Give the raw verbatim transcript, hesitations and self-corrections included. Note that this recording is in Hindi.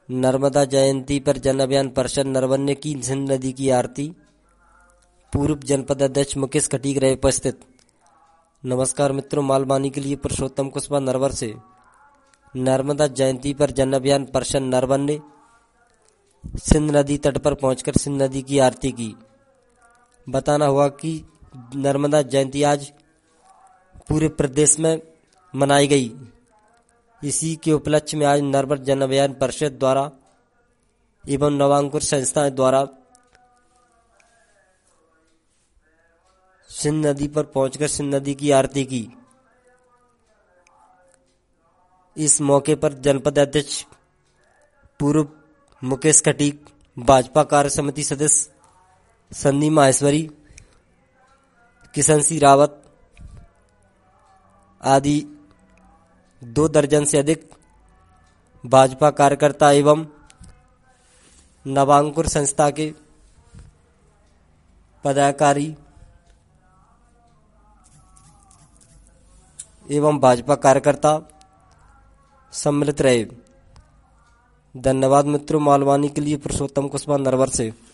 नर्मदा जयंती पर जन अभियान परिषद नरवन ने की सिंध नदी की आरती। पूर्व जनपद अध्यक्ष मुकेश खटीक रहे उपस्थित। नमस्कार मित्रों, मालवानी के लिए पुरुषोत्तम कुशवाहा नरवर से। नर्मदा जयंती पर जन अभियान परिषद नरवन ने सिंध नदी तट पर पहुंचकर सिंध नदी की आरती की। बताना हुआ कि नर्मदा जयंती आज पूरे प्रदेश में मनाई गई। इसी के उपलक्ष्य में आज नर्मदा जन अभियान परिषद द्वारा एवं नवांकुर संस्थाएं द्वारा सिंध नदी पर पहुंचकर सिंध नदी की आरती की। इस मौके पर जनपद अध्यक्ष पूर्व मुकेश खटीक, भाजपा कार्य समिति सदस्य संदीप माहेश्वरी, किशन सिंह रावत आदि दो दर्जन से अधिक भाजपा कार्यकर्ता एवं नवांकुर संस्था के पदाधिकारी एवं भाजपा कार्यकर्ता सम्मिलित रहे। धन्यवाद मित्रों, मालवानी के लिए पुरुषोत्तम कुशवाहा नरवर से।